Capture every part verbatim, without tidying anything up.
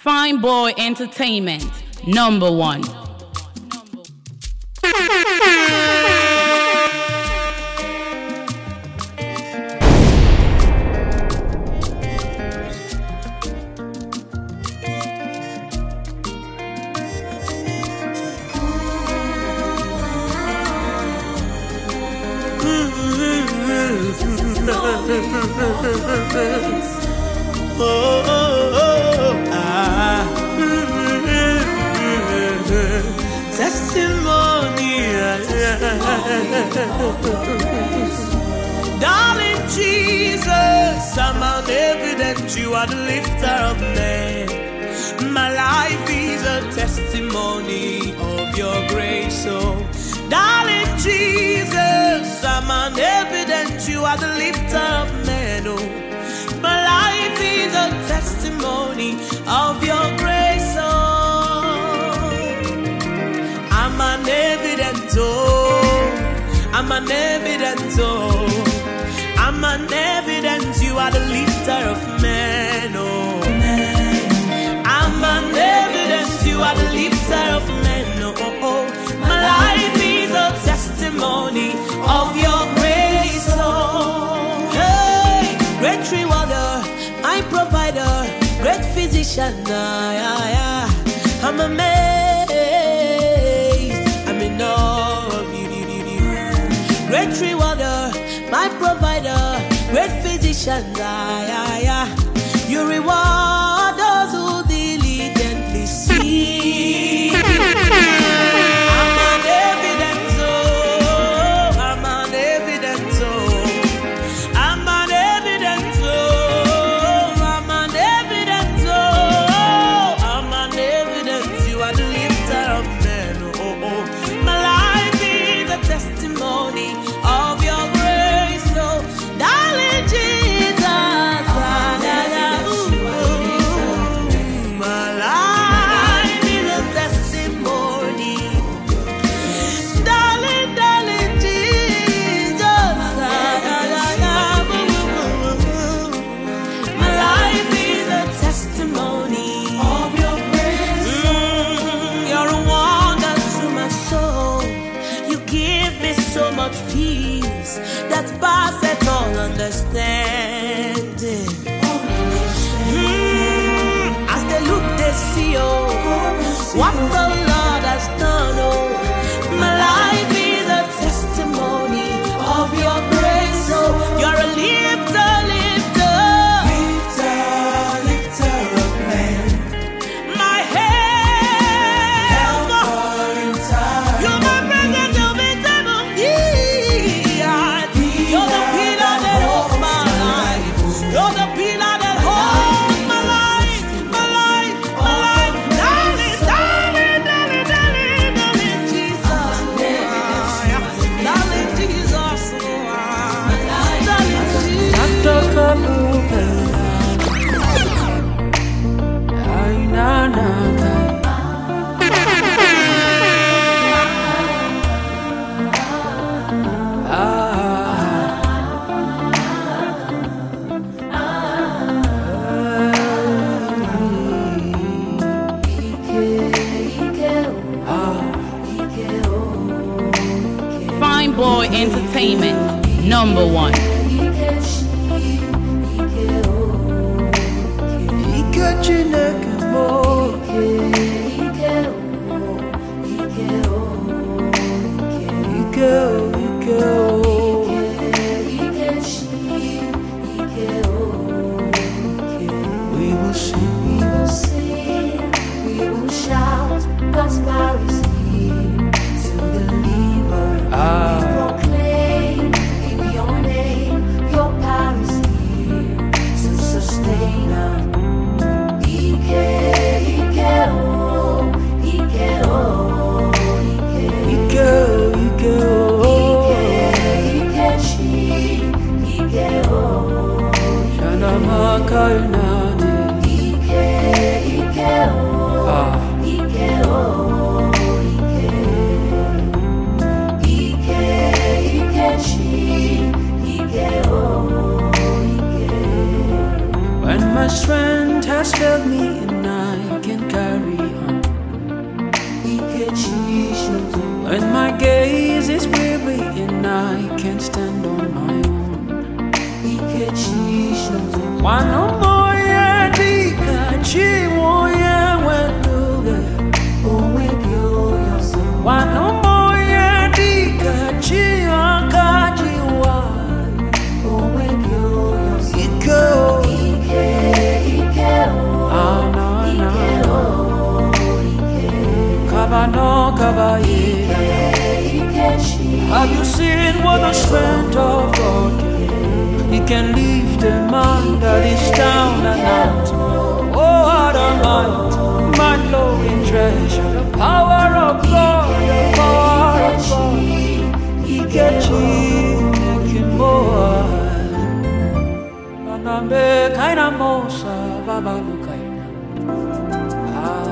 Fine Boy Entertainment, number one. Oh, oh, oh, ah. Testimony, darling Jesus, I'm an evidence you are the lifter of men. My life is a testimony of your grace, oh, darling Jesus, I'm an evidence you are the lifter of men, oh. My life is a testimony of your grace, oh. I'm an evidence, oh. I'm an evidence, oh. I'm an evidence you are the lifter of men, oh. I'm an evidence you are the lifter of men, oh. oh. My life is a testimony of your grace, oh. Great rewarder, my provider, great physician, ah, yeah, yeah. I'm amazed, I'm in awe of you. Great rewarder, my provider, great physician, ah, yeah, yeah. You reward those who diligently seek. I'm an evidence, oh, I'm an evidence, oh. I'm an testimony of your grace, oh, darling Jesus, ah, yeah, yeah. My life is a testimony, darling, darling Jesus, ah, yeah, yeah. My life is a testimony of your grace, mm, you're a wonder to my soul. Give me so much peace that passeth all understanding. Mm, as they look, they see, oh, what the Lord has done, oh. My life is a testimony of your grace, oh. You're a lifter, lifter, lifter, lifter of men. My help, helper in time. You're my Fine Boy Entertainment, number one. We will sing, we will sing, we will shout, God's power is here to deliver. Ah. We proclaim in your name, your power is here to sustain us. When my gaze is weary and I can't stand on my own. Wano moya dika chi moya wenduge. Wano moya dika chi akaji wa. Ike o. Ah na na. Kabano kabaye. Have you seen what the strength of God can? He can lift a man that is down and out. Oh, what a might, mind-blowing treasure. The power of God, the power of God. He gets you, making more. And I'm a kind of mosa, Baba Lukaina. Ah.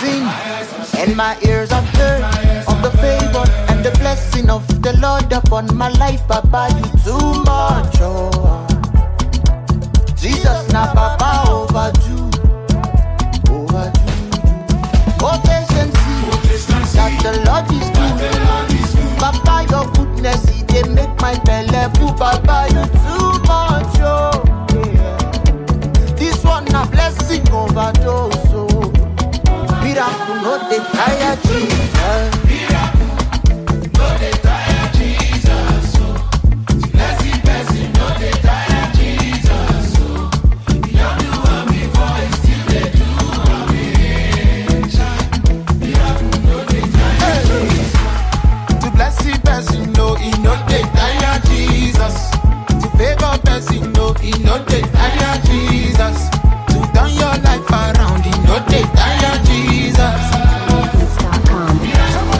seen, and my ears have heard of the favor and the blessing of the Lord upon my life. Papa, you too much, oh. Jesus, na Papa overdue, overdue. Oh, taste and see that the Lord is good. Papa, your goodness, He dey make my belly full. Papa, you too much, oh. Yeah. This one a blessing overdose, oh. Miracle no dey tire Jesus. Miracle no dey tire Jesus. So blessing, blessing no dey tire Jesus. So He don't do one before, He still dey do one again. Miracle no dey tire Jesus. To blessing, blessing no, He no dey tire Jesus. To favor blessing no, He no dey tire Jesus. To turn your life around, He no dey tire Jesus.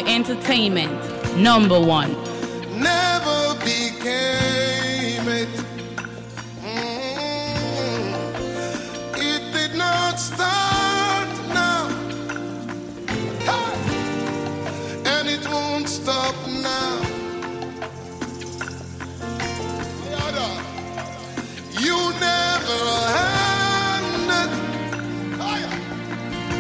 Entertainment, number one. Never became it. Mm. It did not start now, hey. And it won't stop now. You never had it,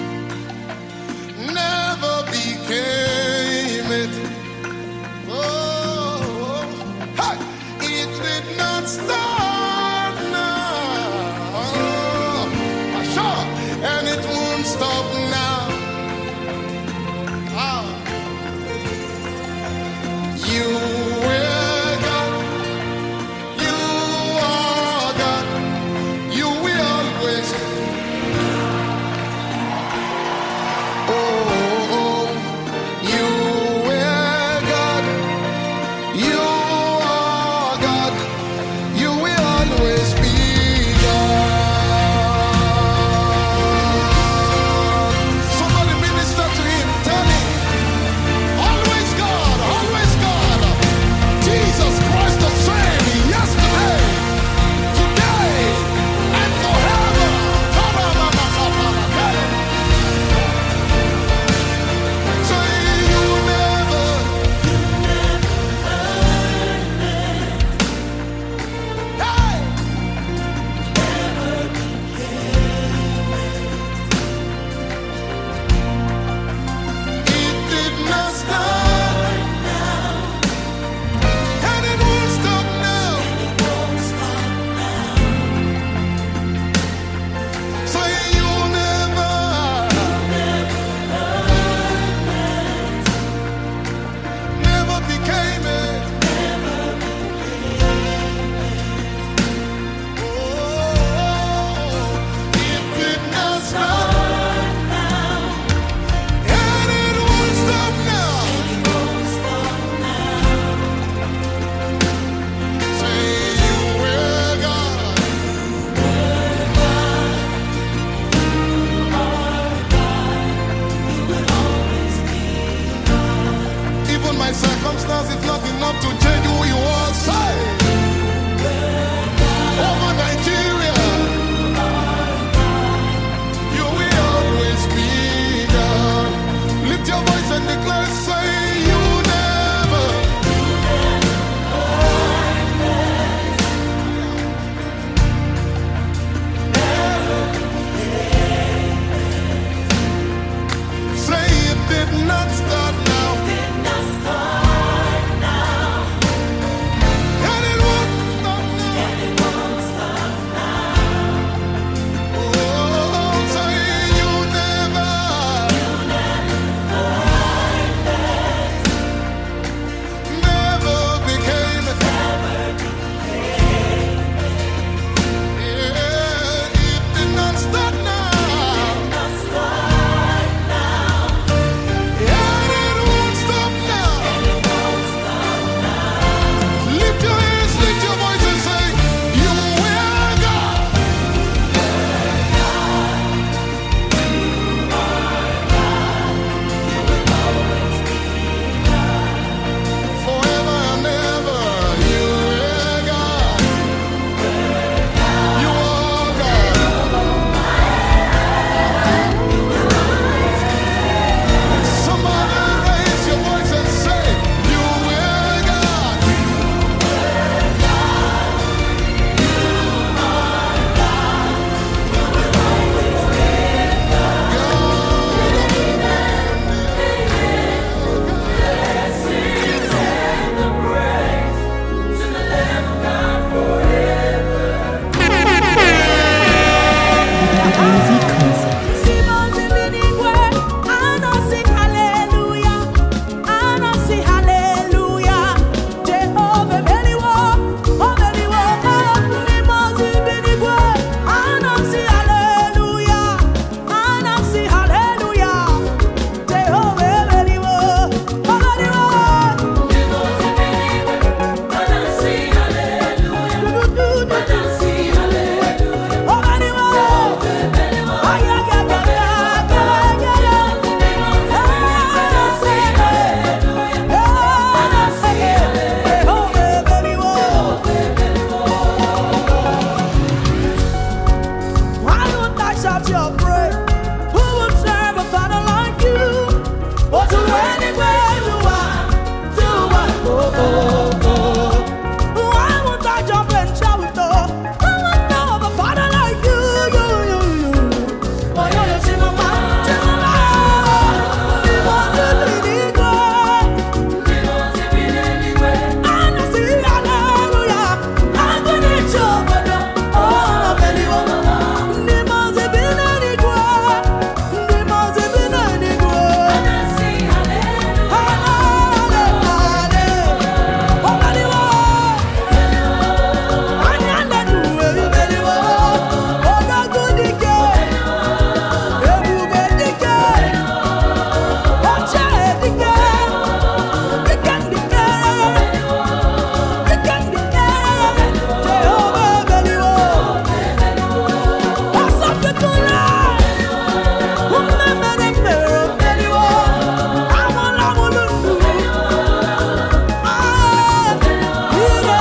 never became it. Oh.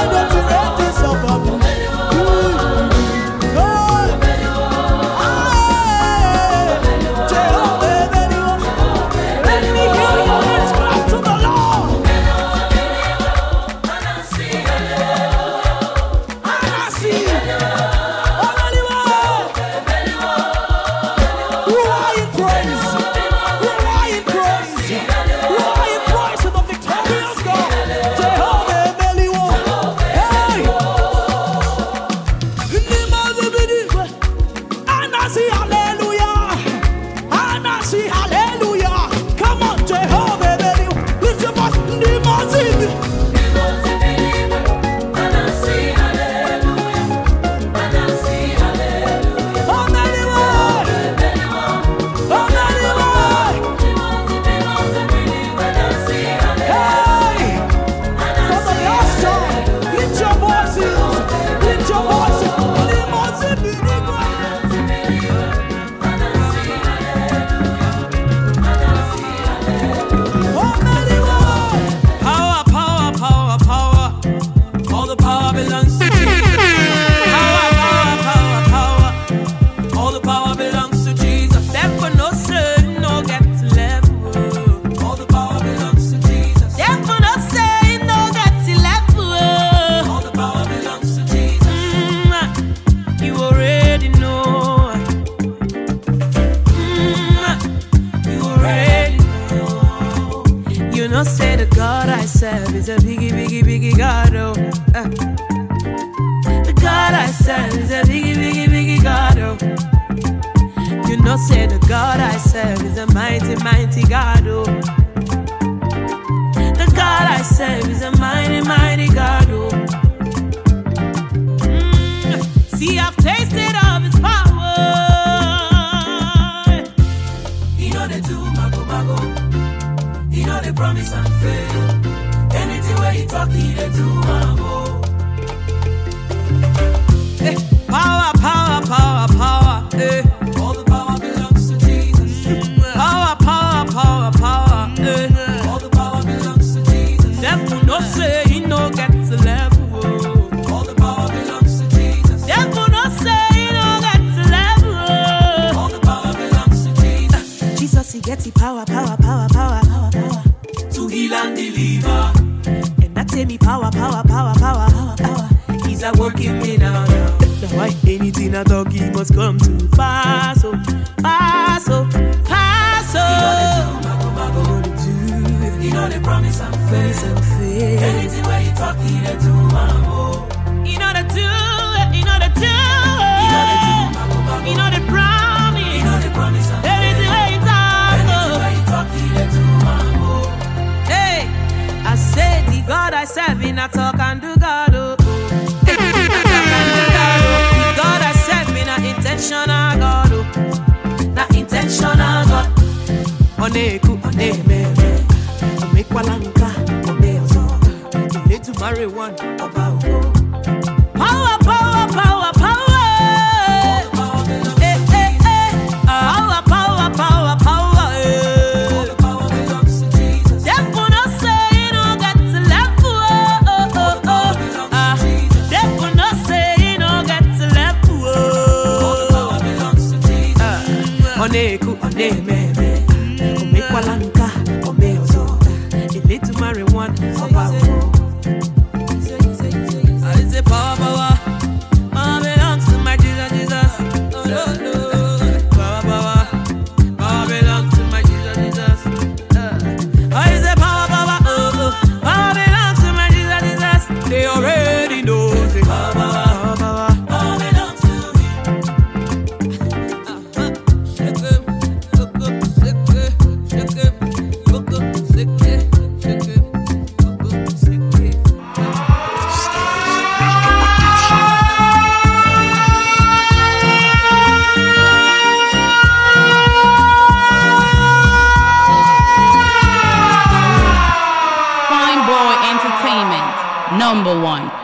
Number one.